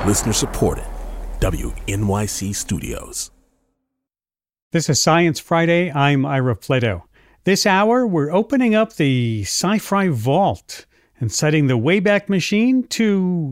Listener supported. WNYC Studios. This is Science Friday. I'm Ira Flatow. This hour, we're opening up the Sci-Fi Vault and setting the Wayback Machine to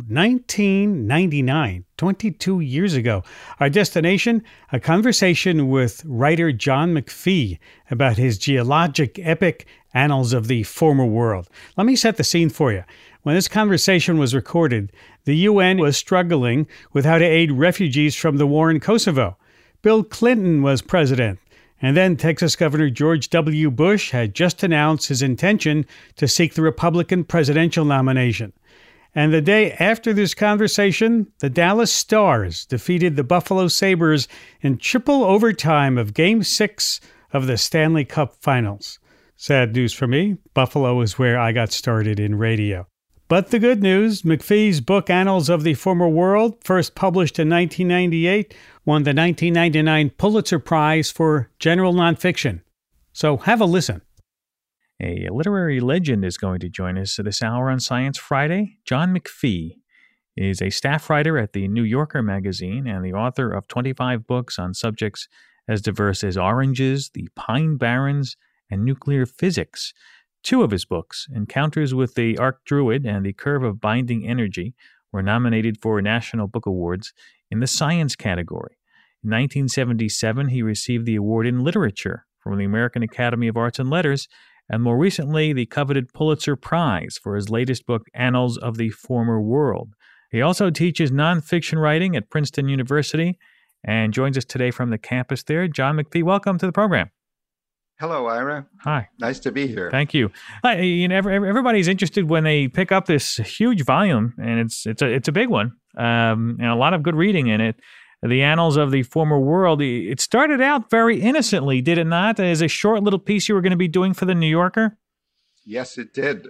1999, 22 years ago. Our destination, a conversation with writer John McPhee about his geologic epic, Annals of the Former World. Let me set the scene for you. When this conversation was recorded, the UN was struggling with how to aid refugees from the war in Kosovo. Bill Clinton was president. And then Texas Governor George W. Bush had just announced his intention to seek the Republican presidential nomination. And the day after this conversation, the Dallas Stars defeated the Buffalo Sabres in triple overtime of Game 6 of the Stanley Cup Finals. Sad news for me. Buffalo is where I got started in radio. But the good news, McPhee's book, Annals of the Former World, first published in 1998, won the 1999 Pulitzer Prize for General Nonfiction. So have a listen. A literary legend is going to join us this hour on Science Friday. John McPhee is a staff writer at the New Yorker magazine and the author of 25 books on subjects as diverse as oranges, the Pine Barrens, and nuclear physics. Two of his books, Encounters with the Archdruid and The Curve of Binding Energy, were nominated for National Book Awards in the science category. In 1977, he received the award in literature from the American Academy of Arts and Letters, and more recently, the coveted Pulitzer Prize for his latest book, Annals of the Former World. He also teaches nonfiction writing at Princeton University and joins us today from the campus there. John McPhee, welcome to the program. Hello, Ira. Hi. Nice to be here. Thank you. Everybody's interested when they pick up this huge volume, and it's a big one, and a lot of good reading in it. The Annals of the Former World. It started out very innocently, did it not? As a short little piece you were going to be doing for the New Yorker? Yes, it did.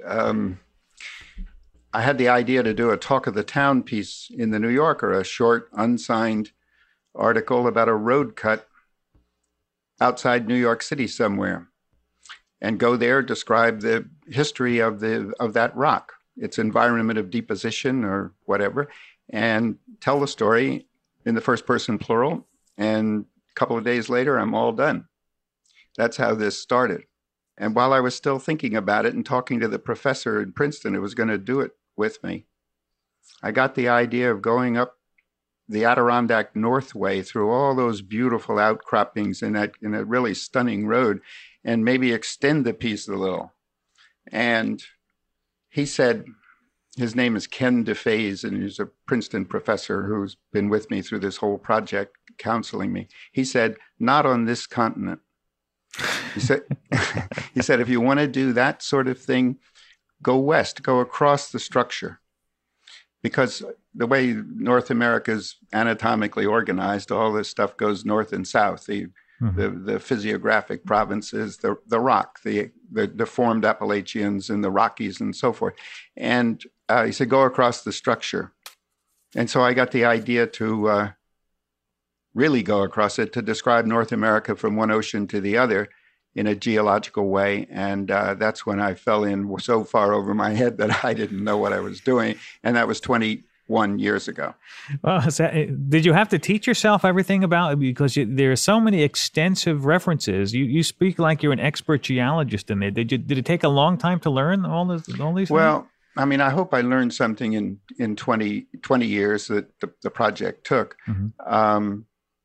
I had the idea to do a Talk of the Town piece in the New Yorker, a short, unsigned article about a road cut outside New York City somewhere, and go there, describe the history of that rock, its environment of deposition or whatever, and tell the story in the first person plural. And a couple of days later, I'm all done. That's how this started. And while I was still thinking about it and talking to the professor in Princeton who was going to do it with me, I got the idea of going up the Adirondack Northway through all those beautiful outcroppings in a really stunning road, and maybe extend the piece a little. And he said, his name is Ken DeFaze, and he's a Princeton professor who's been with me through this whole project, counseling me. He said, not on this continent. He said, if you want to do that sort of thing, go west, go across the structure. Because the way North America is anatomically organized, all this stuff goes north and south. The physiographic provinces, the rock, the deformed Appalachians and the Rockies and so forth. And he said, go across the structure. And so I got the idea to really go across it, to describe North America from one ocean to the other in a geological way. And that's when I fell in so far over my head that I didn't know what I was doing. And that was 21 years ago. Well, did you have to teach yourself everything about it? Because there are so many extensive references. You speak like you're an expert geologist in there. Did it take a long time to learn all these things? Well, I mean, I hope I learned something in 20 years that the project took. Mm-hmm.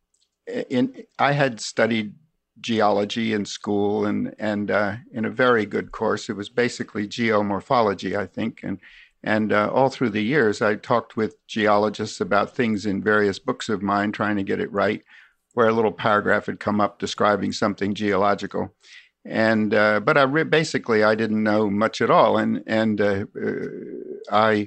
I had studied geology in school and in a very good course. It was basically geomorphology, I think. And all through the years, I talked with geologists about things in various books of mine, trying to get it right, where a little paragraph had come up describing something geological. And but I didn't know much at all. And I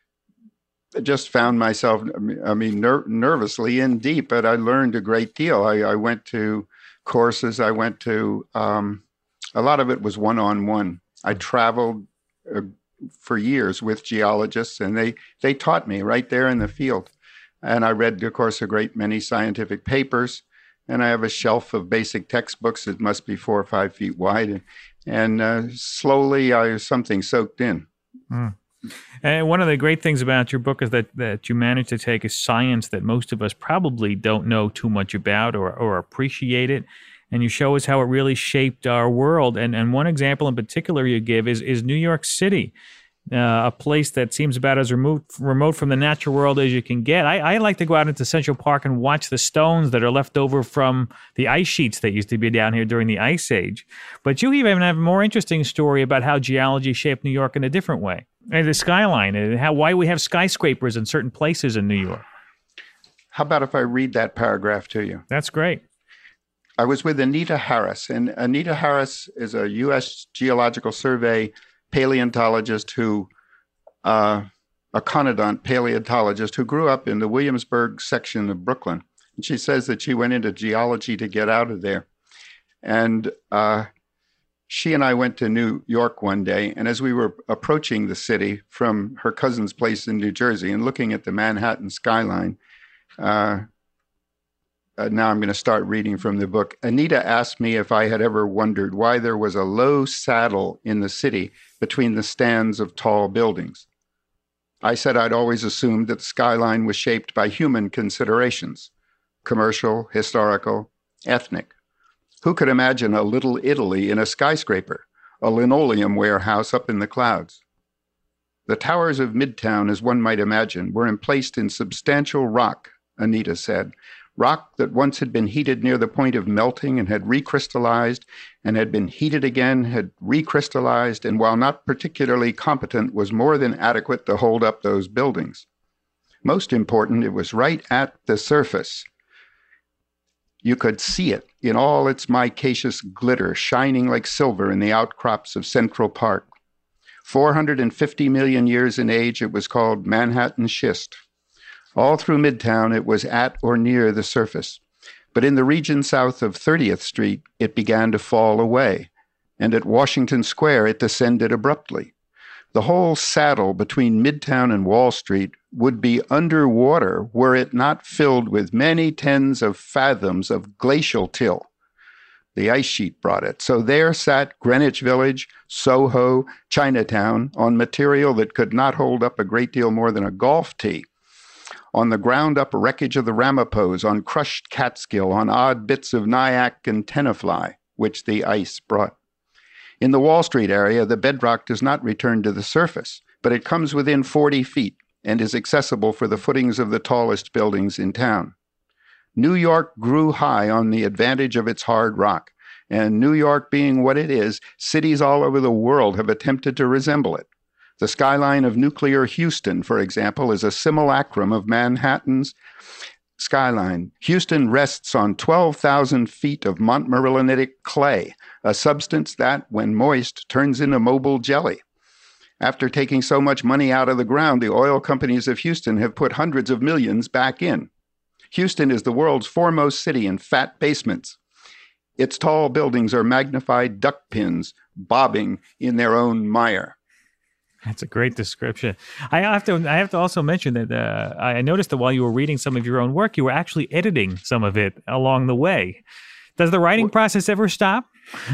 just found myself, nervously in deep, but I learned a great deal. I went to courses. I went to, a lot of it was one-on-one. I traveled for years with geologists, and they taught me right there in the field. And I read, of course, a great many scientific papers, and I have a shelf of basic textbooks that must be 4 or 5 feet wide. And slowly, something soaked in. Mm. And one of the great things about your book is that you managed to take a science that most of us probably don't know too much about or appreciate it, and you show us how it really shaped our world. And one example in particular you give is New York City, a place that seems about as remote from the natural world as you can get. I like to go out into Central Park and watch the stones that are left over from the ice sheets that used to be down here during the Ice Age. But you even have a more interesting story about how geology shaped New York in a different way. And the skyline, and why we have skyscrapers in certain places in New York. How about if I read that paragraph to you? That's great. I was with Anita Harris, and Anita Harris is a U.S. Geological Survey paleontologist a conodont paleontologist who grew up in the Williamsburg section of Brooklyn. And she says that she went into geology to get out of there. And she and I went to New York one day, and as we were approaching the city from her cousin's place in New Jersey and looking at the Manhattan skyline, now I'm going to start reading from the book. Anita asked me if I had ever wondered why there was a low saddle in the city between the stands of tall buildings. I said I'd always assumed that the skyline was shaped by human considerations, commercial, historical, ethnic. Who could imagine a little Italy in a skyscraper, a linoleum warehouse up in the clouds? The towers of Midtown, as one might imagine, were emplaced in substantial rock, Anita said, rock that once had been heated near the point of melting and had recrystallized, and had been heated again, had recrystallized, and while not particularly competent, was more than adequate to hold up those buildings. Most important, it was right at the surface. You could see it in all its micaceous glitter, shining like silver in the outcrops of Central Park. 450 million years in age, it was called Manhattan schist. All through Midtown, it was at or near the surface. But in the region south of 30th Street, it began to fall away, and at Washington Square, it descended abruptly. The whole saddle between Midtown and Wall Street would be underwater were it not filled with many tens of fathoms of glacial till. The ice sheet brought it. So there sat Greenwich Village, Soho, Chinatown, on material that could not hold up a great deal more than a golf tee. On the ground-up wreckage of the Ramapos, on crushed Catskill, on odd bits of Nyack and Tenafly, which the ice brought. In the Wall Street area, the bedrock does not return to the surface, but it comes within 40 feet and is accessible for the footings of the tallest buildings in town. New York grew high on the advantage of its hard rock, and New York being what it is, cities all over the world have attempted to resemble it. The skyline of nuclear Houston, for example, is a simulacrum of Manhattan's skyline. Houston rests on 12,000 feet of montmorillonitic clay, a substance that, when moist, turns into mobile jelly. After taking so much money out of the ground, the oil companies of Houston have put hundreds of millions back in. Houston is the world's foremost city in fat basements. Its tall buildings are magnified duck pins, bobbing in their own mire. That's a great description. I have to also mention that I noticed that while you were reading some of your own work, you were actually editing some of it along the way. Does the writing process ever stop?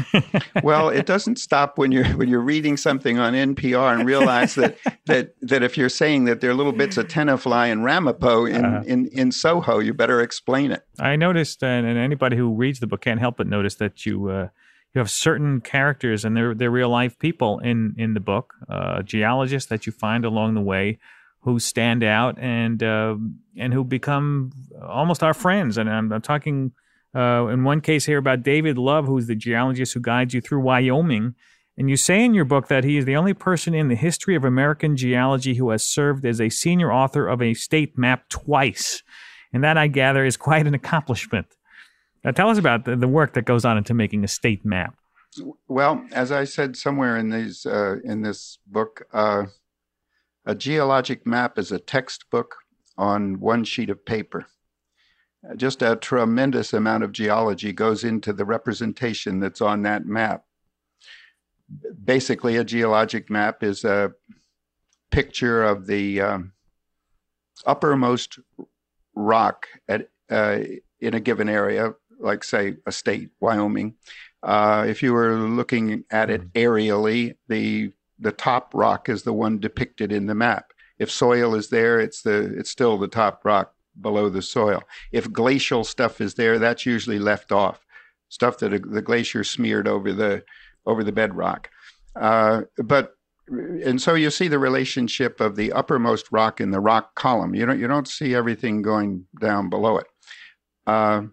Well, it doesn't stop when you're reading something on NPR and realize that if you're saying that there are little bits of Tenafly and Ramapo in Soho, you better explain it. I noticed, and anybody who reads the book can't help but notice that you have certain characters, and they're real life people in the book, geologists that you find along the way who stand out and who become almost our friends. And I'm talking in one case here about David Love, who's the geologist who guides you through Wyoming. And you say in your book that he is the only person in the history of American geology who has served as a senior author of a state map twice. And that, I gather, is quite an accomplishment. Now, tell us about the work that goes on into making a state map. Well, as I said somewhere in this book, a geologic map is a textbook on one sheet of paper. Just a tremendous amount of geology goes into the representation that's on that map. Basically, a geologic map is a picture of the uppermost rock in a given area, like, say, a state, Wyoming. If you were looking at it aerially, the the top rock is the one depicted in the map. If soil is there, it's still the top rock below the soil. If glacial stuff is there, that's usually left off, stuff that the glacier smeared over the bedrock. And so you see the relationship of the uppermost rock in the rock column. You don't see everything going down below it.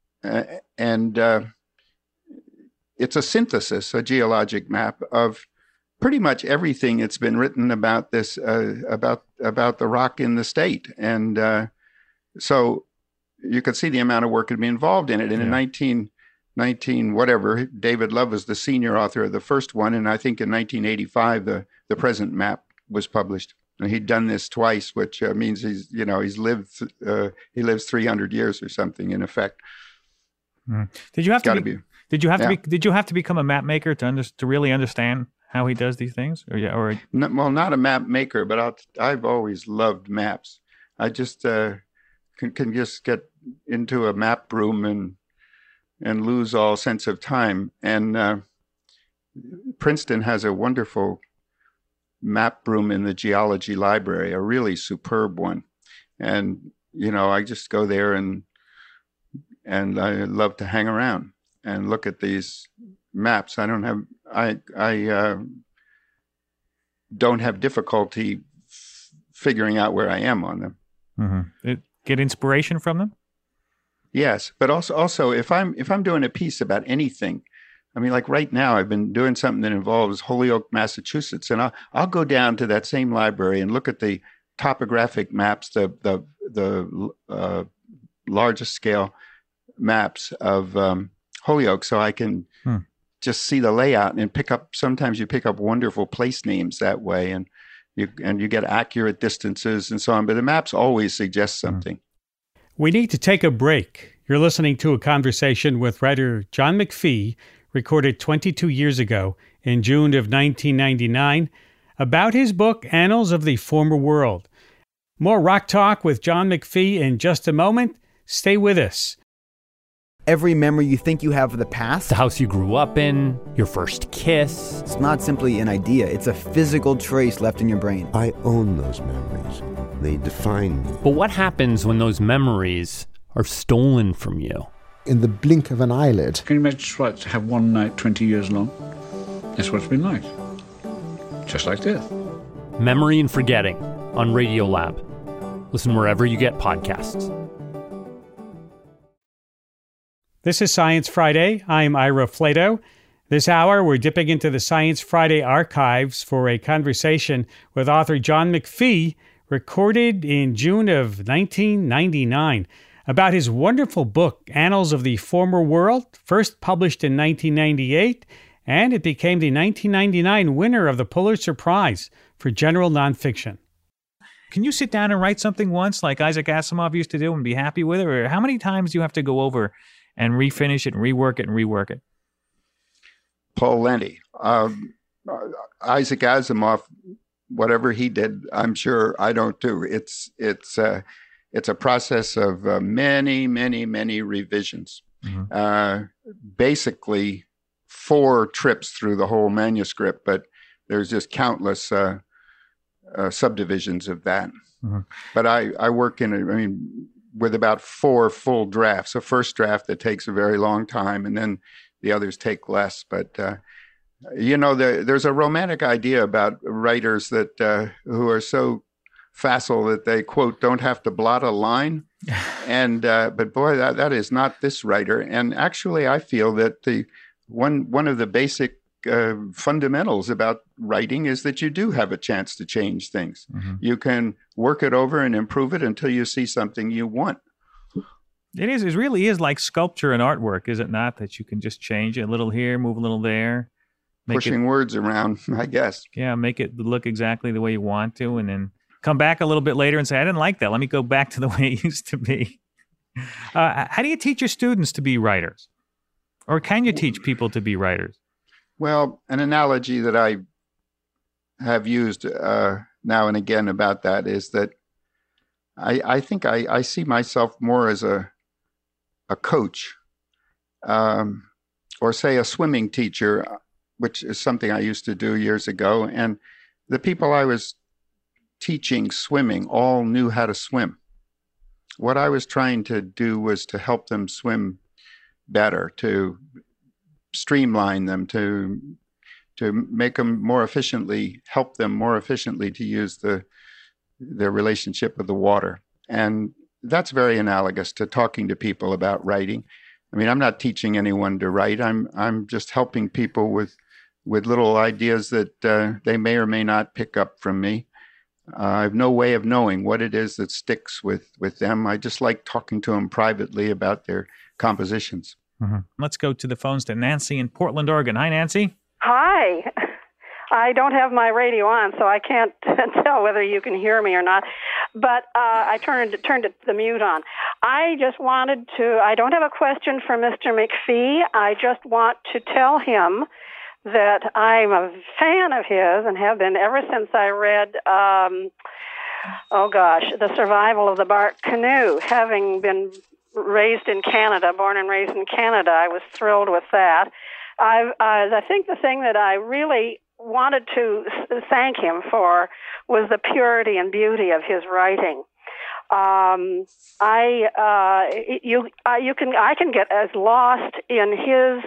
It's a synthesis, a geologic map of pretty much everything that's been written about this, about the rock in the state. And so you could see the amount of work that had been involved in it. And in 19 whatever, David Love was the senior author of the first one. And I think in 1985, the present map was published. And he'd done this twice, which means he lives 300 years or something in effect. Did you have to become a map maker to really understand how he does these things? Well, not a map maker, but I've always loved maps. I just can just get into a map room and lose all sense of time. And Princeton has a wonderful map room in the geology library, a really superb one. And I just go there and I love to hang around and look at these maps. I don't have difficulty figuring out where I am on them. Mm-hmm. Get inspiration from them? Yes, but also if I'm doing a piece about anything, I mean, like right now, I've been doing something that involves Holyoke, Massachusetts, and I'll go down to that same library and look at the topographic maps, the largest scale maps of Holyoke, so I can just see the layout and pick up. Sometimes you pick up wonderful place names that way, and you get accurate distances and so on. But the maps always suggest something. We need to take a break. You're listening to a conversation with writer John McPhee, recorded 22 years ago in June of 1999, about his book, Annals of the Former World. More Rock Talk with John McPhee in just a moment. Stay with us. Every memory you think you have of the past, the house you grew up in, your first kiss. It's not simply an idea. It's a physical trace left in your brain. I own those memories. They define me. But what happens when those memories are stolen from you? In the blink of an eyelid. Can you imagine what to have one night 20 years long? That's what it's been like. Just like death. Memory and Forgetting on Radiolab. Listen wherever you get podcasts. This is Science Friday. I'm Ira Flato. This hour, we're dipping into the Science Friday archives for a conversation with author John McPhee, recorded in June of 1999, about his wonderful book, Annals of the Former World, first published in 1998, and it became the 1999 winner of the Pulitzer Prize for general nonfiction. Can you sit down and write something once like Isaac Asimov used to do and be happy with it? Or how many times do you have to go over and refinish it and rework it and rework it? Paul Lenny. Isaac Asimov, whatever he did, I'm sure I don't do. It's a process of many, many, many revisions. Mm-hmm. Basically, 4 trips through the whole manuscript, but there's just countless subdivisions of that. Mm-hmm. But I work with about 4 full drafts. A first draft that takes a very long time, and then the others take less. But there's a romantic idea about writers that who are so facile that they, quote, don't have to blot a line. And but boy, that is not this writer. And actually, I feel that the one of the basic fundamentals about writing is that you do have a chance to change things. Mm-hmm. You can work it over and improve it until you see something you want. It is. It really is like sculpture and artwork, is it not? That you can just change a little here, move a little there. Pushing words around, I guess. Yeah, make it look exactly the way you want to, and then come back a little bit later and say, I didn't like that. Let me go back to the way it used to be. How do you teach your students to be writers? Or can you teach people to be writers? Well, an analogy that I have used now and again about that is that I think I see myself more as a coach, or say a swimming teacher. which is something I used to do years ago. And the people I was teaching swimming all knew how to swim. What I was trying to do was to help them swim better, to streamline them, to make them more efficiently, help them more efficiently to use their relationship with the water. And that's very analogous to talking to people about writing. I mean, I'm not teaching anyone to write. I'm just helping people with little ideas that they may or may not pick up from me. I have no way of knowing what it is that sticks with them. I just like talking to them privately about their compositions. Mm-hmm. Let's go to the phones to Nancy in Portland, Oregon. Hi, Nancy. Hi. I don't have my radio on, so I can't tell whether you can hear me or not. But I turned the mute on. I just wanted to, I don't have a question for Mr. McPhee. I just want to tell him that I'm a fan of his and have been ever since I read, The Survival of the Bark Canoe. Having been raised in Canada, born and raised in Canada, I was thrilled with that. I think the thing that I really wanted to thank him for was the purity and beauty of his writing. I can get as lost in his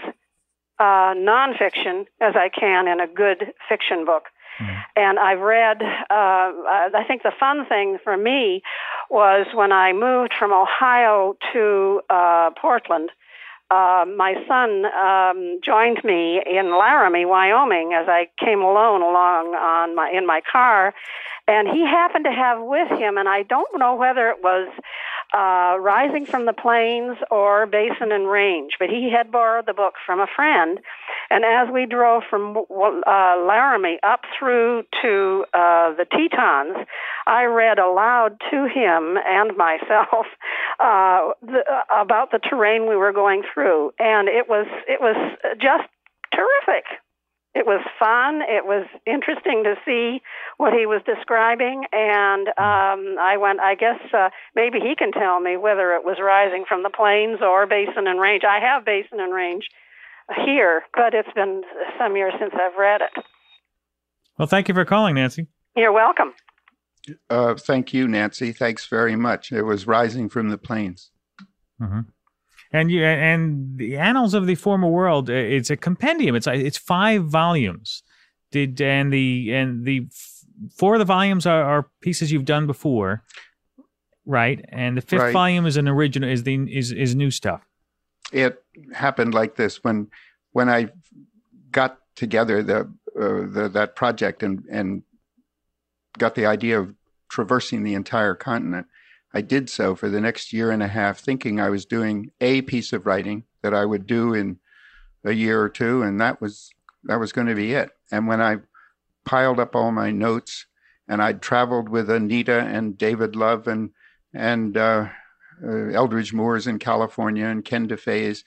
nonfiction as I can in a good fiction book. And I've read, I think the fun thing for me was when I moved from Ohio to Portland, my son joined me in Laramie, Wyoming, as I came along in my car, and he happened to have with him, and I don't know whether it was Rising from the Plains or Basin and Range, but he had borrowed the book from a friend. And as we drove from Laramie up through to the Tetons, I read aloud to him and myself about the terrain we were going through, and it was just terrific. It was fun. It was interesting to see what he was describing, and I guess maybe he can tell me whether it was Rising from the Plains or Basin and Range. I have Basin and Range here, but it's been some years since I've read it. Well, thank you for calling, Nancy. You're welcome. Thank you, Nancy. Thanks very much. It was Rising from the Plains. Mm-hmm. And the Annals of the Former World, it's a compendium. It's 5 volumes. The 4 of the volumes are pieces you've done before, right? And the 5th volume is an original, is new stuff. It happened like this when I got together that project and got the idea of traversing the entire continent. I did so for the next year and a half, thinking I was doing a piece of writing that I would do in a year or two, and that was going to be it. And when I piled up all my notes, and I'd traveled with Anita and David Love and Eldridge Moores in California and Ken DeFays,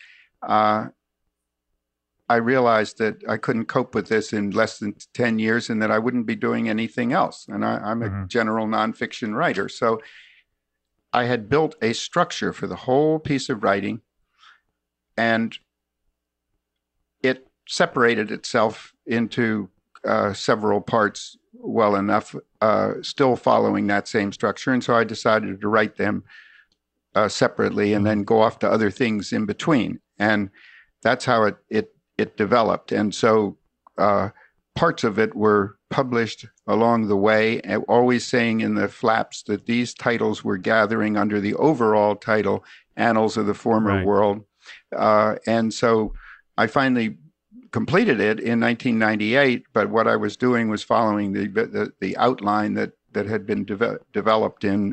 I realized that I couldn't cope with this in less than 10 years, and that I wouldn't be doing anything else. And I'm a general nonfiction writer, so I had built a structure for the whole piece of writing, and it separated itself into several parts well enough, still following that same structure. And so I decided to write them separately and then go off to other things in between. And that's how it developed. And so parts of it were published along the way, always saying in the flaps that these titles were gathering under the overall title, Annals of the Former World. And so I finally completed it in 1998, but what I was doing was following the outline that had been developed in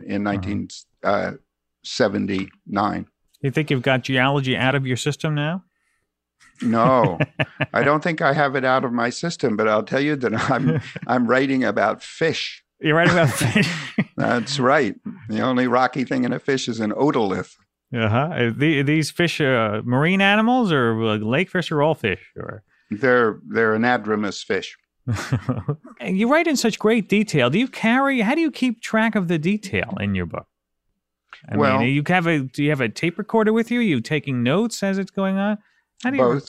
1979. You think you've got geology out of your system now? No, I don't think I have it out of my system, but I'll tell you that I'm writing about fish. You're writing about fish? That's right. The only rocky thing in a fish is an otolith. Uh-huh. These fish marine animals or lake fish or all fish? Or They're anadromous fish. You write in such great detail. How do you keep track of the detail in your book? I mean, do you have a tape recorder with you? Are you taking notes as it's going on?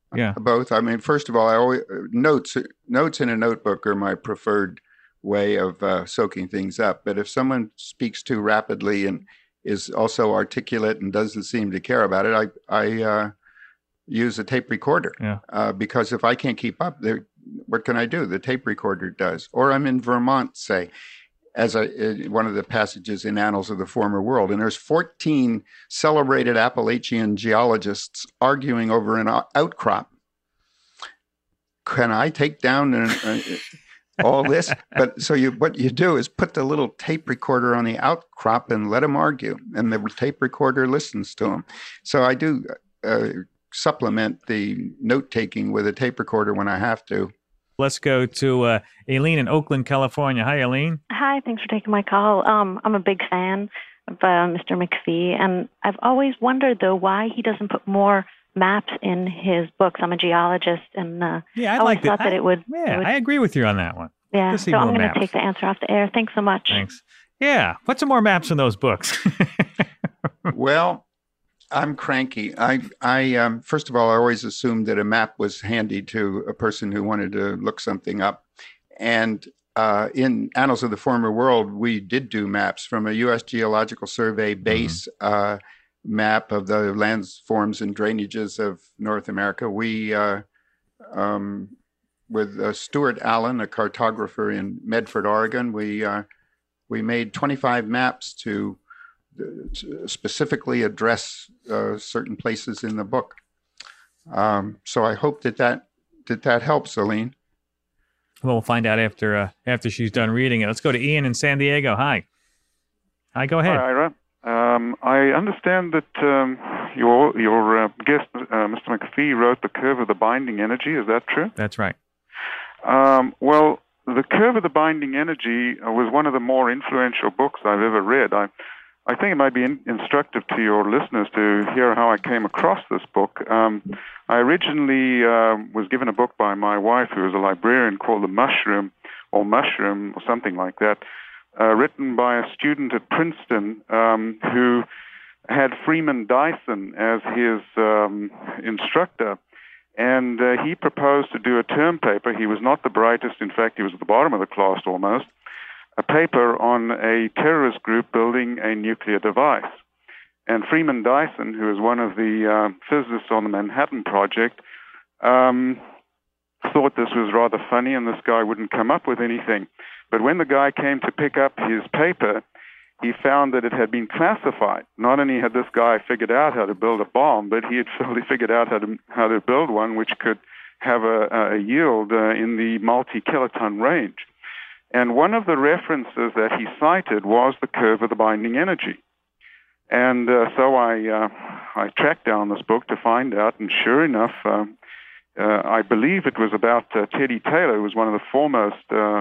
Yeah. Both. I mean, first of all, I always notes in a notebook are my preferred way of soaking things up. But if someone speaks too rapidly and is also articulate and doesn't seem to care about it, I use a tape recorder. Yeah. Because if I can't keep up, what can I do? The tape recorder does. Or I'm in Vermont, say, as one of the passages in Annals of the Former World, and there's 14 celebrated Appalachian geologists arguing over an outcrop. Can I take down all this? But what you do is put the little tape recorder on the outcrop and let them argue, and the tape recorder listens to them. So I do supplement the note taking with a tape recorder when I have to. Let's go to Aileen in Oakland, California. Hi, Aileen. Hi, thanks for taking my call. I'm a big fan of Mr. McPhee, and I've always wondered, though, why he doesn't put more maps in his books. I'm a geologist, and I always thought that it would... Yeah, I agree with you on that one. Yeah, so I'm going to take the answer off the air. Thanks so much. Thanks. Yeah, put some more maps in those books. Well, I'm cranky. I first of all, I always assumed that a map was handy to a person who wanted to look something up. And in Annals of the Former World, we did do maps from a U.S. Geological Survey base map of the landforms and drainages of North America. We, with Stuart Allen, a cartographer in Medford, Oregon, we made 25 maps to specifically address certain places in the book. So I hope that helps, Aline. Well, we'll find out after she's done reading it. Let's go to Ian in San Diego. Hi. Go ahead. Hi, Ira. I understand that your guest, Mr. McPhee, wrote The Curve of the Binding Energy. Is that true? That's right. Well, The Curve of the Binding Energy was one of the more influential books I've ever read. I think it might be instructive to your listeners to hear how I came across this book. I originally was given a book by my wife, who is a librarian, called The Mushroom or something like that, written by a student at Princeton who had Freeman Dyson as his instructor. And he proposed to do a term paper. He was not the brightest. In fact, he was at the bottom of the class almost. A paper on a terrorist group building a nuclear device. And Freeman Dyson, who is one of the physicists on the Manhattan Project, thought this was rather funny and this guy wouldn't come up with anything. But when the guy came to pick up his paper, he found that it had been classified. Not only had this guy figured out how to build a bomb, but he had figured out how to build one which could have a yield in the multi-kiloton range. And one of the references that he cited was the curve of the binding energy. And so I tracked down this book to find out, and sure enough, I believe it was about Teddy Taylor, who was one of the foremost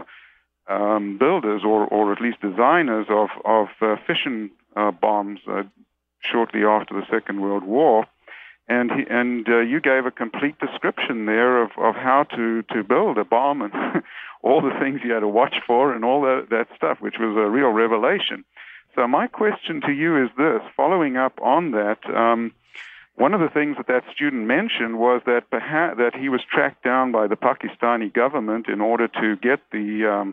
builders or at least designers of fission bombs shortly after the Second World War. And you gave a complete description there of how to build a bomb and all the things you had to watch for and all that stuff, which was a real revelation. So my question to you is this, following up on that, one of the things that student mentioned was that he was tracked down by the Pakistani government in order to get the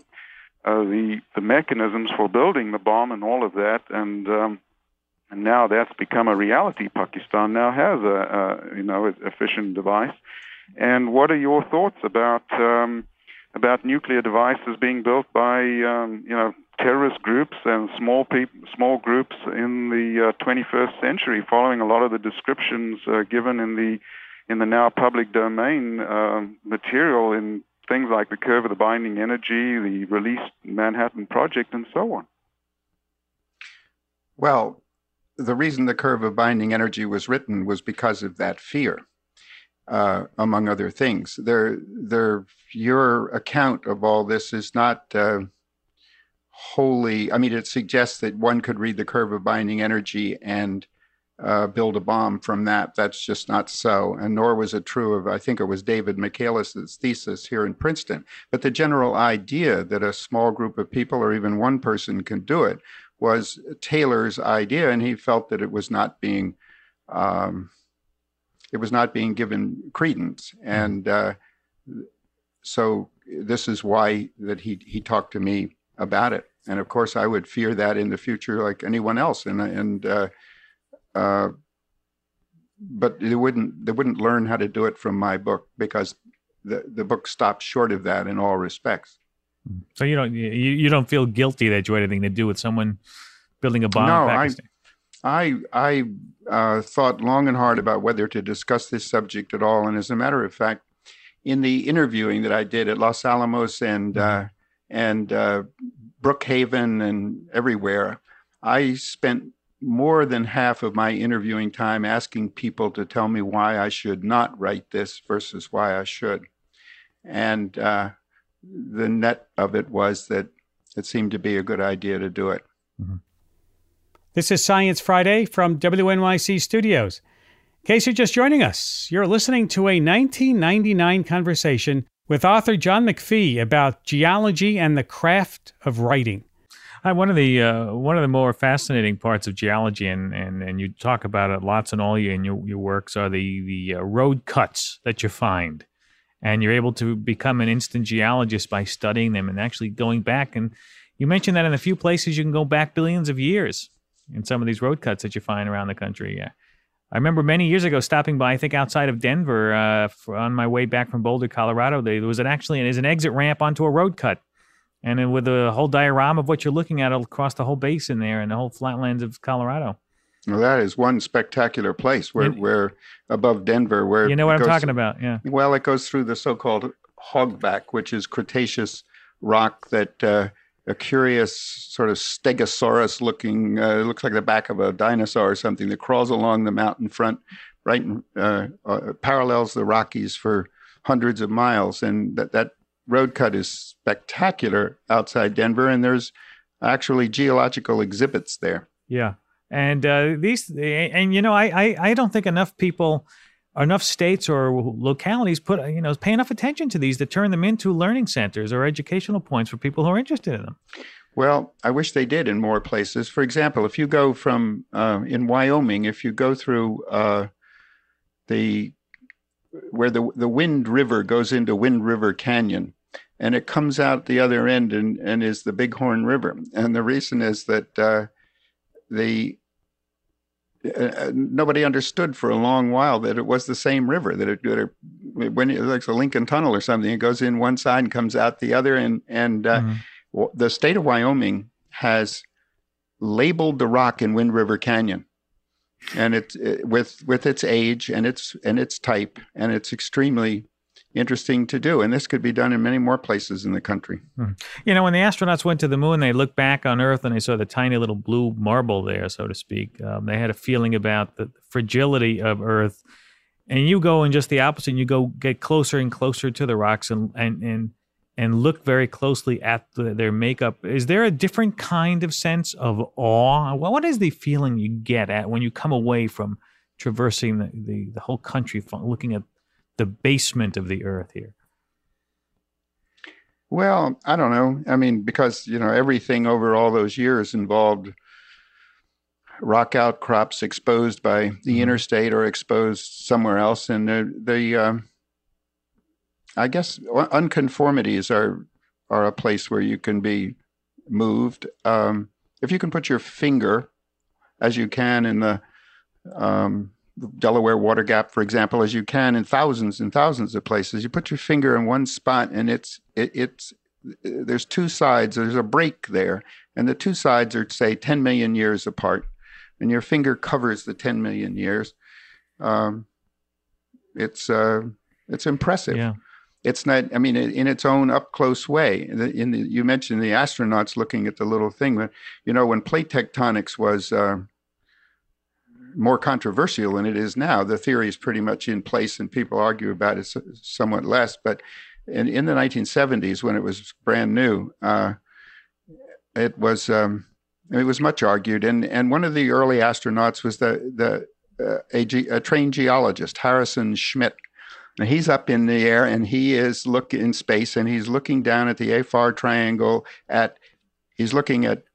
mechanisms for building the bomb and all of that, and now that's become a reality. Pakistan now has a fission device. And what are your thoughts about nuclear devices being built by terrorist groups and small groups in the 21st century, following a lot of the descriptions given in the now public domain material in things like the Curve of the Binding Energy, the released Manhattan Project, and so on? Well, the reason the Curve of Binding Energy was written was because of that fear, among other things. Your account of all this is not wholly, it suggests that one could read the Curve of Binding Energy and build a bomb from that. That's just not so. And nor was it true of, I think it was David Michaelis' thesis here in Princeton. But the general idea that a small group of people or even one person can do it was Taylor's idea, and he felt that it was not being it was not being given credence. And so this is why that he talked to me about it. And of course, I would fear that in the future, like anyone else. But they wouldn't learn how to do it from my book, because the book stops short of that in all respects. So you don't feel guilty that you had anything to do with someone building a bomb? No, in Pakistan? I thought long and hard about whether to discuss this subject at all. And as a matter of fact, in the interviewing that I did at Los Alamos and Brookhaven and everywhere, I spent more than half of my interviewing time asking people to tell me why I should not write this versus why I should. And the net of it was that it seemed to be a good idea to do it. Mm-hmm. This is Science Friday from WNYC Studios. In case you're just joining us, you're listening to a 1999 conversation with author John McPhee about geology and the craft of writing. One of the more fascinating parts of geology, and you talk about it lots in all your works, are the road cuts that you find, and you're able to become an instant geologist by studying them and actually going back. And you mentioned that in a few places you can go back billions of years in some of these road cuts that you find around the country. Yeah. I remember many years ago stopping by, I think outside of Denver, on my way back from Boulder, Colorado. There was an exit ramp onto a road cut. And then with the whole diorama of what you're looking at across the whole basin there and the whole flatlands of Colorado. Well, that is one spectacular place where above Denver, where you know what I'm talking about, yeah. Well, it goes through the so-called hogback, which is Cretaceous rock that a curious sort of stegosaurus-looking, looks like the back of a dinosaur or something, that crawls along the mountain front, right, parallels the Rockies for hundreds of miles, and that road cut is spectacular outside Denver, and there's actually geological exhibits there. Yeah, and I don't think enough people, enough states or localities pay enough attention to these to turn them into learning centers or educational points for people who are interested in them. Well, I wish they did in more places. For example, if you go from in Wyoming, if you go through where the Wind River goes into Wind River Canyon, and it comes out the other end and is the Bighorn River. And the reason is that nobody understood for a long while that it was the same river, when it like the Lincoln Tunnel or something, it goes in one side and comes out the other. And the state of Wyoming has labeled the rock in Wind River Canyon. And with its age and its type, and it's extremely interesting to do. And this could be done in many more places in the country. When the astronauts went to the moon, they looked back on Earth and they saw the tiny little blue marble there, so to speak. They had a feeling about the fragility of Earth. And you go in just the opposite, and you go get closer and closer to the rocks and look very closely at their makeup. Is there a different kind of sense of awe? What is the feeling you get at when you come away from traversing the whole country, looking at the basement of the Earth here? Well, I don't know. I mean, because, everything over all those years involved rock outcrops exposed by the interstate or exposed somewhere else. And I guess unconformities are a place where you can be moved. If you can put your finger, as you can in the Delaware Water Gap, for example, as you can in thousands and thousands of places, you put your finger in one spot, and there's two sides. There's a break there, and the two sides are, say, 10 million years apart, and your finger covers the 10 million years. It's impressive. Yeah. It's not, in its own up-close way. You mentioned the astronauts looking at the little thing, but, when plate tectonics was more controversial than it is now, the theory is pretty much in place and people argue about it somewhat less. But in the 1970s, when it was brand new, it was much argued. And one of the early astronauts was a trained geologist, Harrison Schmitt. And he's up in the air, and he is looking in space, and he's looking down at the AFAR triangle. He's looking at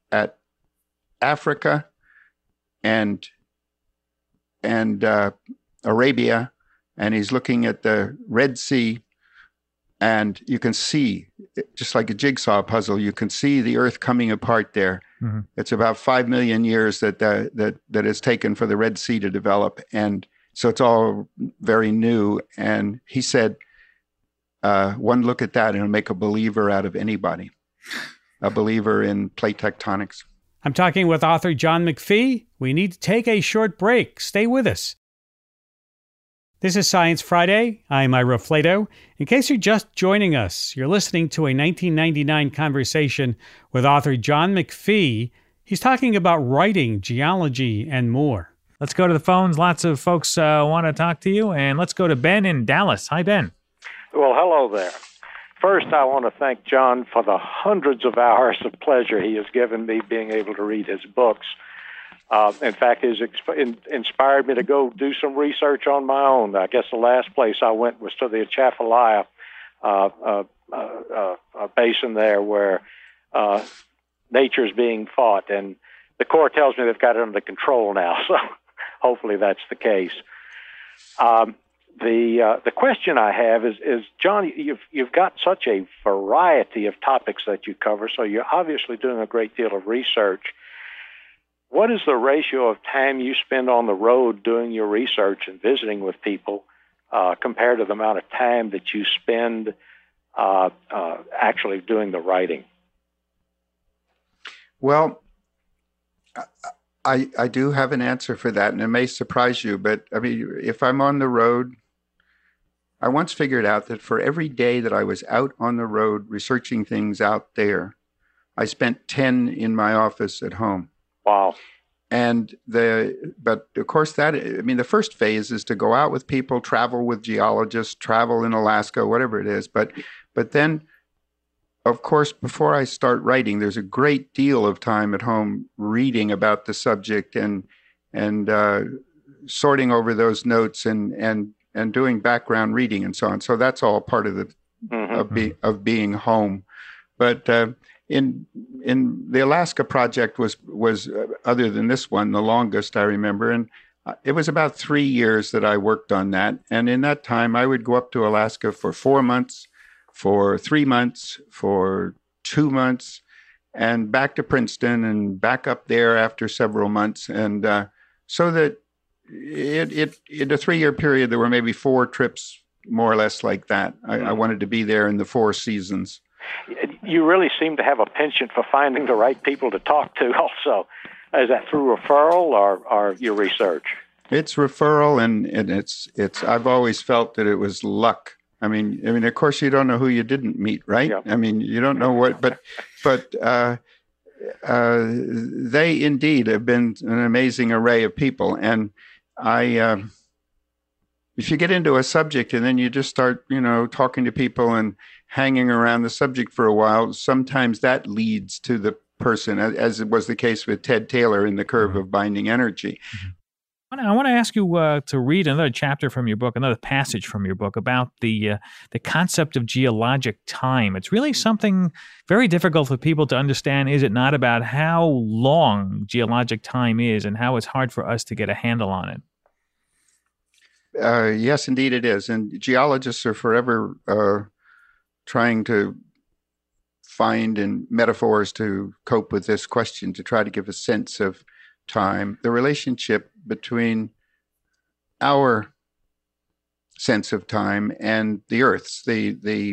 Africa and Arabia and he's looking at the Red Sea, and you can see, just like a jigsaw puzzle, you can see the Earth coming apart there. Mm-hmm. It's about 5 million years that it's taken for the Red Sea to develop, and so it's all very new. And he said, one look at that and it'll make a believer out of anybody, a believer in plate tectonics. I'm talking with author John McPhee. We need to take a short break. Stay with us. This is Science Friday. I'm Ira Flato. In case you're just joining us, you're listening to a 1999 conversation with author John McPhee. He's talking about writing, geology, and more. Let's go to the phones. Lots of folks want to talk to you. And let's go to Ben in Dallas. Hi, Ben. Well, hello there. First, I want to thank John for the hundreds of hours of pleasure he has given me being able to read his books. In fact, he's inspired me to go do some research on my own. I guess the last place I went was to the Atchafalaya basin there where nature's being fought. And the Corps tells me they've got it under control now, so hopefully that's the case. The question I have is John, you've got such a variety of topics that you cover, so you're obviously doing a great deal of research. What is the ratio of time you spend on the road doing your research and visiting with people compared to the amount of time that you spend actually doing the writing? Well, I do have an answer for that, and it may surprise you, but I mean, if I'm on the road, I once figured out that for every day that I was out on the road researching things out there, I spent 10 in my office at home. Wow. But of course the first phase is to go out with people, travel with geologists, travel in Alaska, whatever it is. But then, of course, before I start writing, there's a great deal of time at home reading about the subject and sorting over those notes and doing background reading and so on. So that's all part of the of being home. But in the Alaska project was other than this one, the longest I remember, and it was about 3 years that I worked on that. And in that time, I would go up to Alaska for 4 months, for 3 months, for 2 months, and back to Princeton and back up there after several months. And so that in a 3-year period, there were maybe 4 trips, more or less like that. I wanted to be there in the 4 seasons. You really seem to have a penchant for finding the right people to talk to also. Is that through referral or your research? It's referral, and it's. I've always felt that it was luck. I mean, of course, you don't know who you didn't meet, right? Yeah. I mean, you don't know what, but they indeed have been an amazing array of people. And if you get into a subject and then you just start, talking to people and hanging around the subject for a while, sometimes that leads to the person, as it was the case with Ted Taylor in The Curve of Binding Energy. I want to ask you to read another chapter from your book, another passage from your book about the concept of geologic time. It's really something very difficult for people to understand, is it not, about how long geologic time is and how it's hard for us to get a handle on it? Yes, indeed it is. And geologists are forever trying to find in metaphors to cope with this question, to try to give a sense of time, the relationship between our sense of time and the Earth's, the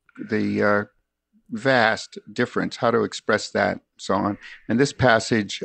vast difference, how to express that, so on. And this passage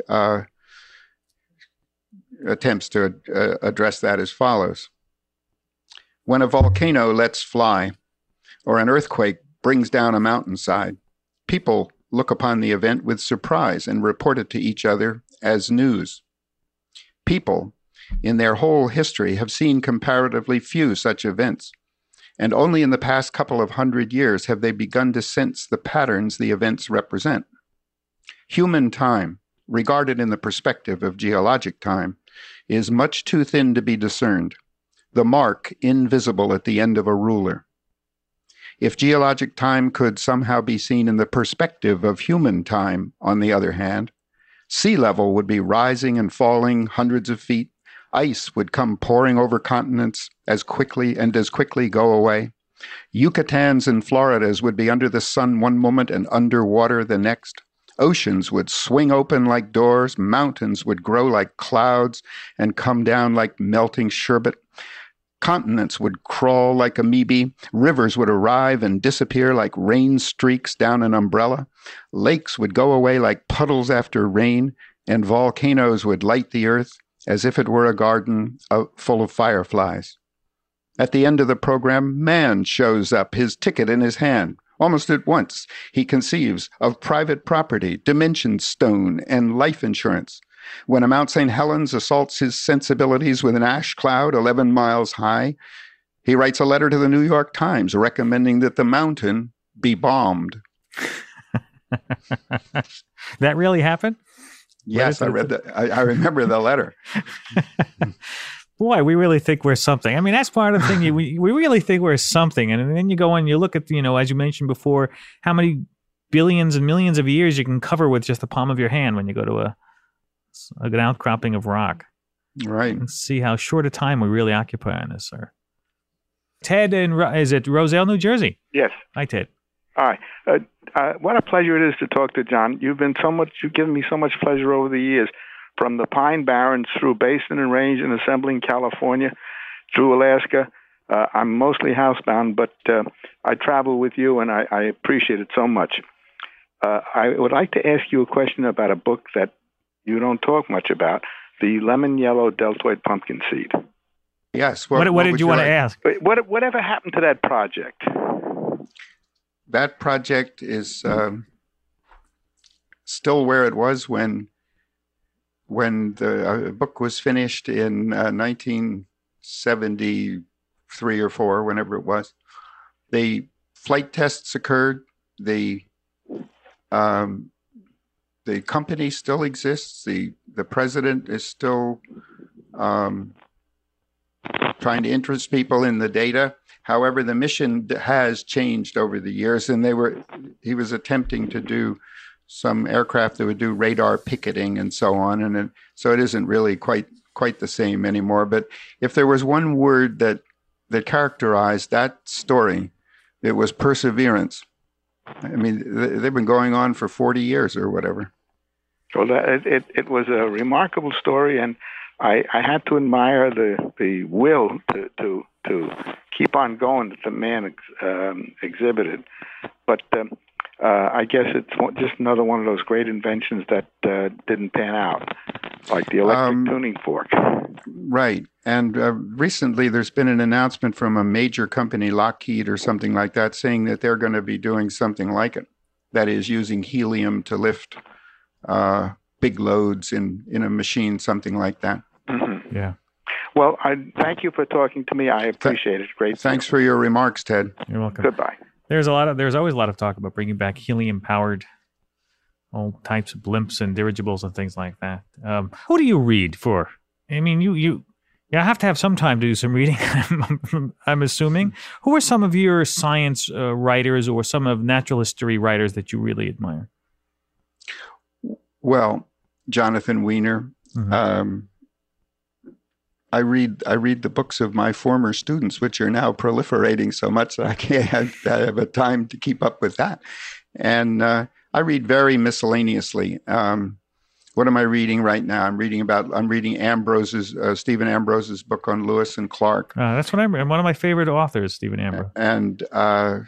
attempts to address that as follows. When a volcano lets fly, or an earthquake brings down a mountainside, people look upon the event with surprise and report it to each other as news. People, in their whole history, have seen comparatively few such events, and only in the past couple of 100 years have they begun to sense the patterns the events represent. Human time, regarded in the perspective of geologic time, is much too thin to be discerned, the mark invisible at the end of a ruler. If geologic time could somehow be seen in the perspective of human time, on the other hand, sea level would be rising and falling hundreds of feet, Ice would come pouring over continents as quickly go away. Yucatans and Floridas would be under the sun one moment and underwater the next. Oceans would swing open like doors, mountains would grow like clouds and come down like melting sherbet. Continents would crawl like amoebae, rivers would arrive and disappear like rain streaks down an umbrella, lakes would go away like puddles after rain, and volcanoes would light the earth as if it were a garden full of fireflies. At the end of the program, man shows up, his ticket in his hand. Almost at once, he conceives of private property, dimension stone, and life insurance. When a Mount St. Helens assaults his sensibilities with an ash cloud 11 miles high, he writes a letter to the New York Times recommending that the mountain be bombed. That really happened? Yes, I remember the letter. Boy, we really think we're something. I mean, that's part of the thing. We really think we're something. And then you go and you look at, as you mentioned before, how many billions and millions of years you can cover with just the palm of your hand when you go to an outcropping of rock. Right. And see how short a time we really occupy on this, sir. Ted, is it Roselle, New Jersey? Yes. Hi, Ted. Hi. What a pleasure it is to talk to John. You've given me so much pleasure over the years, from the Pine Barrens through Basin and Range and Assembly in California, through Alaska. I'm mostly housebound, but I travel with you, and I appreciate it so much. I would like to ask you a question about a book that you don't talk much about, the lemon yellow deltoid pumpkin seed. Yes. What did you want to ask? Whatever happened to that project? That project is still where it was when the book was finished in 1973 or 4, whenever it was. The flight tests occurred. The company still exists. The president is still trying to interest people in the data. However, the mission has changed over the years, and he was attempting to do some aircraft that would do radar picketing and so on, and so it isn't really quite the same anymore. But if there was one word that characterized that story, it was perseverance. I mean, they've been going on for 40 years or whatever. Well, it was a remarkable story, and I had to admire the will to keep on going that the man exhibited. But I guess it's just another one of those great inventions that didn't pan out, like the electric tuning fork. Right. And recently there's been an announcement from a major company, Lockheed or something like that, saying that they're going to be doing something like it. That is, using helium to lift big loads in a machine, something like that. Mm-hmm. Yeah. Well, I thank you for talking to me. I appreciate it. Great. Thanks for your remarks, Ted. You're welcome. Goodbye. There's always a lot of talk about bringing back helium-powered all types of blimps and dirigibles and things like that. Who do you read for? I mean, you have to have some time to do some reading, I'm assuming. Who are some of your science writers or some of natural history writers that you really admire? Well, Jonathan Weiner. Mm-hmm. I read the books of my former students, which are now proliferating so much that I can't have a time to keep up with that. And I read very miscellaneously. What am I reading right now? I'm reading Stephen Ambrose's book on Lewis and Clark. That's what I'm one of my favorite authors, Stephen Ambrose. And the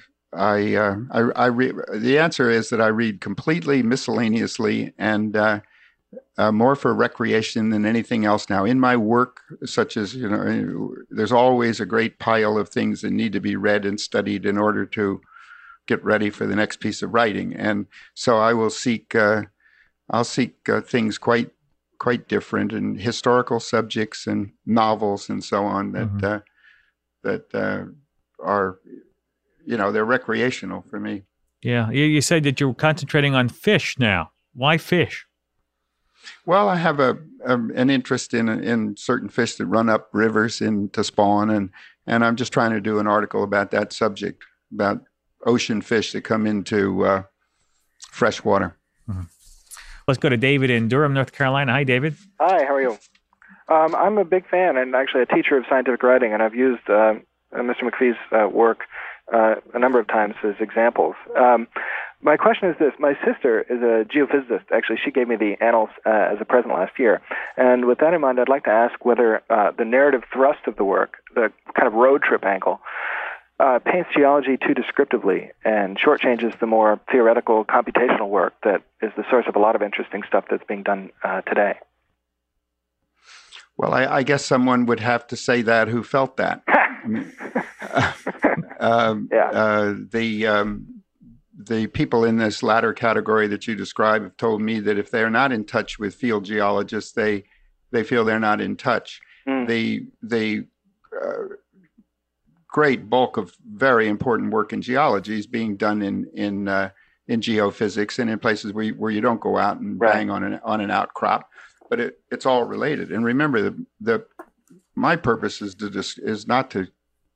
answer is that I read completely miscellaneously and more for recreation than anything else now. In my work, such as, there's always a great pile of things that need to be read and studied in order to get ready for the next piece of writing. And so I will seek things quite different, and historical subjects and novels and so on that are, they're recreational for me. Yeah. You said that you're concentrating on fish now. Why fish? Well, I have an interest in certain fish that run up rivers to spawn, and I'm just trying to do an article about that subject, about ocean fish that come into fresh water. Mm-hmm. Let's go to David in Durham, North Carolina. Hi, David. Hi, how are you? I'm a big fan and actually a teacher of scientific writing, and I've used Mr. McPhee's work a number of times as examples. My question is this. My sister is a geophysicist. Actually, she gave me the Annals as a present last year. And with that in mind, I'd like to ask whether the narrative thrust of the work, the kind of road trip angle, paints geology too descriptively and shortchanges the more theoretical computational work that is the source of a lot of interesting stuff that's being done today. Well, I guess someone would have to say that who felt that. The people in this latter category that you describe have told me that if they're not in touch with field geologists, they feel they're not in touch. The great bulk of very important work in geology is being done in geophysics and in places where you don't go out and bang on an outcrop, but it's all related. And remember, my purpose is not to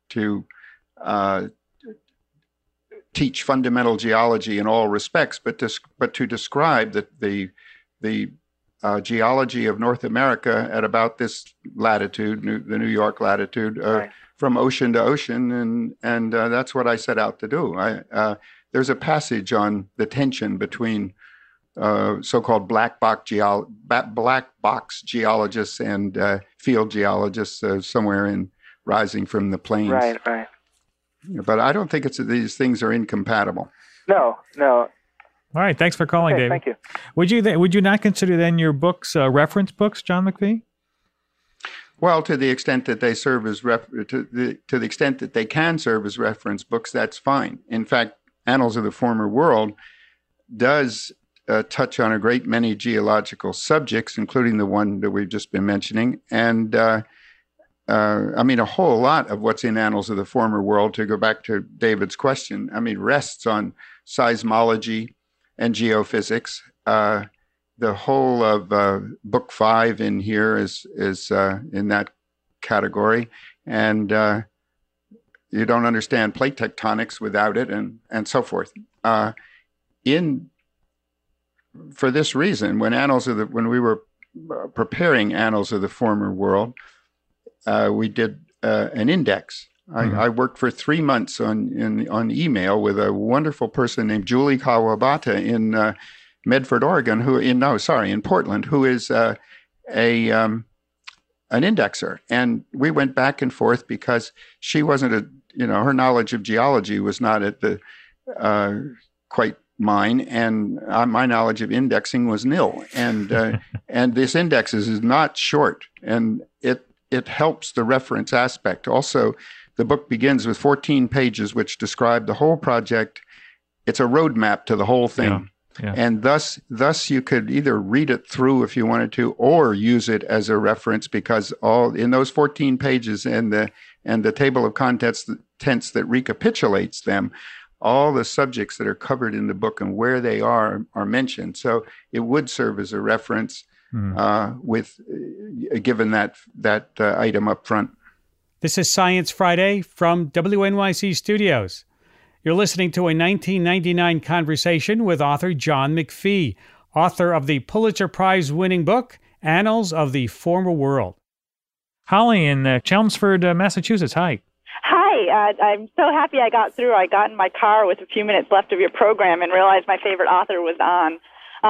teach fundamental geology in all respects, but to describe the geology of North America at about this latitude, the New York latitude, from ocean to ocean, and that's what I set out to do. There's a passage on the tension between so-called black box geologists and field geologists somewhere in Rising from the Plains. Right. But I don't think these things are incompatible. No. All right, thanks for calling, David. Thank you. Would you not consider then your books reference books, John McPhee? Well, to the extent that they serve as to the extent that they can serve as reference books, that's fine. In fact, Annals of the Former World does touch on a great many geological subjects, including the one that we've just been mentioning, and I mean, a whole lot of what's in Annals of the Former World, to go back to David's question, I mean, rests on seismology and geophysics. The whole of Book 5 in here is in that category, and you don't understand plate tectonics without it, and so forth. For this reason, when we were preparing Annals of the Former World, we did an index. I worked for 3 months on email with a wonderful person named Julie Kawabata in Medford, Oregon, in Portland, who is an indexer. And we went back and forth because she wasn't her knowledge of geology was not at the quite mine, and my knowledge of indexing was nil. And and this index is not short, and it helps the reference aspect. Also, the book begins with 14 pages which describe the whole project. It's a roadmap to the whole thing. Yeah. And thus you could either read it through if you wanted to, or use it as a reference, because all in those 14 pages and the table of contents that recapitulates them, all the subjects that are covered in the book and where they are mentioned. So it would serve as a reference with given that item up front. This is Science Friday from WNYC Studios. You're listening to a 1999 conversation with author John McPhee, author of the Pulitzer Prize-winning book, Annals of the Former World. Holly in Chelmsford, Massachusetts. Hi. Hi. I'm so happy I got through. I got in my car with a few minutes left of your program and realized my favorite author was on.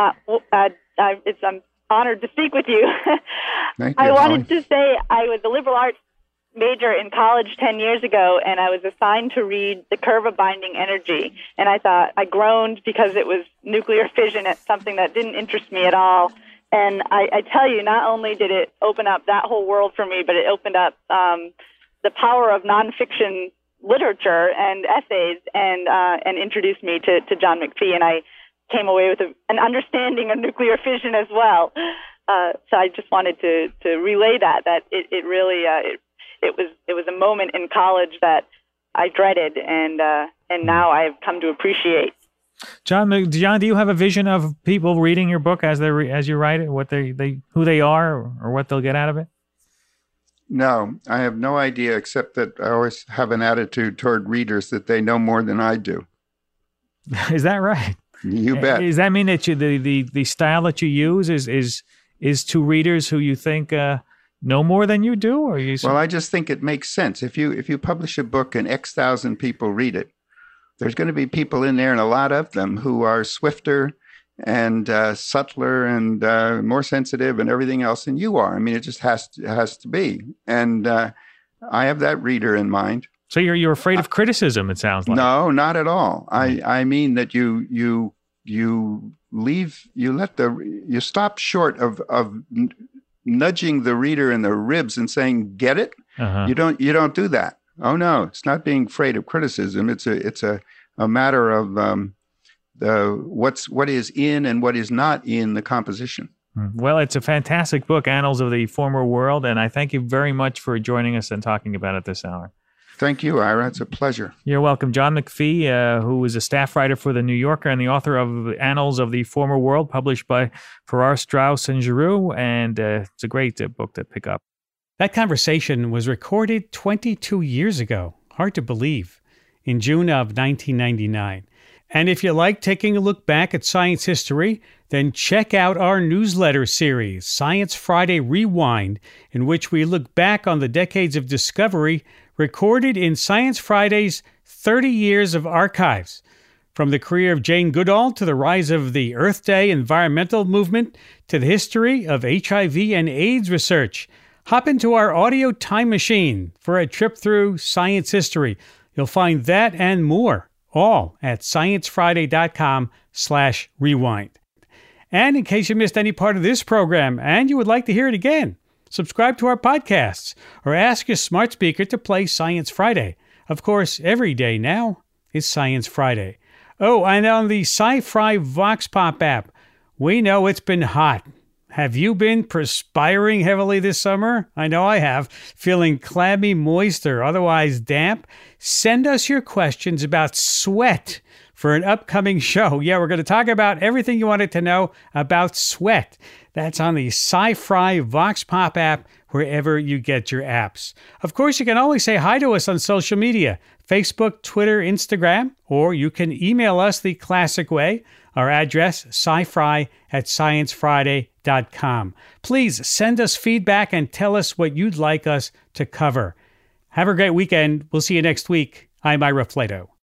I'm honored to speak with you. Thank you, I wanted to say I was a liberal arts major in college 10 years ago, and I was assigned to read The Curve of Binding Energy. And I groaned because it was nuclear fission. It's something that didn't interest me at all. And I tell you, not only did it open up that whole world for me, but it opened up the power of nonfiction literature and essays, and introduced me to John McPhee. And I came away with an understanding of nuclear fission as well. So I just wanted to relay that it really it was a moment in college that I dreaded, and now I've come to appreciate. John, do you have a vision of people reading your book as you write it, what who they are, or what they'll get out of it? No, I have no idea, except that I always have an attitude toward readers that they know more than I do. Is that right? You bet. Does that mean that the style that you use is to readers who you think know more than you do? Or you? Well, I just think it makes sense. If you publish a book and X thousand people read it, there's going to be people in there, and a lot of them, who are swifter and subtler and more sensitive and everything else than you are. I mean, it just has to be. And I have that reader in mind. So you're afraid of criticism, it sounds like. No, not at all. I mean that you stop short of nudging the reader in the ribs and saying, "Get it?" Uh-huh. You don't do that. Oh no, it's not being afraid of criticism. It's a matter of what is in and what is not in the composition. Well, it's a fantastic book, Annals of the Former World, and I thank you very much for joining us and talking about it this hour. Thank you, Ira. It's a pleasure. You're welcome. John McPhee, who is a staff writer for The New Yorker and the author of Annals of the Former World, published by Farrar, Straus and Giroux, and it's a great book to pick up. That conversation was recorded 22 years ago. Hard to believe. In June of 1999. And if you like taking a look back at science history, then check out our newsletter series, Science Friday Rewind, in which we look back on the decades of discovery recorded in Science Friday's 30 years of archives. From the career of Jane Goodall to the rise of the Earth Day environmental movement to the history of HIV and AIDS research. Hop into our audio time machine for a trip through science history. You'll find that and more, all at sciencefriday.com/rewind. And in case you missed any part of this program and you would like to hear it again, subscribe to our podcasts or ask your smart speaker to play Science Friday. Of course, every day now is Science Friday. Oh, and on the Sci-Fi Vox Pop app, we know it's been hot. Have you been perspiring heavily this summer? I know I have. Feeling clammy, moist, or otherwise damp? Send us your questions about sweat for an upcoming show. Yeah, we're going to talk about everything you wanted to know about sweat. That's on the Sci-Fi Vox Pop app, wherever you get your apps. Of course, you can always say hi to us on social media, Facebook, Twitter, Instagram, or you can email us the classic way. Our address, scifri@sciencefriday.com. Please send us feedback and tell us what you'd like us to cover. Have a great weekend. We'll see you next week. I'm Ira Flato.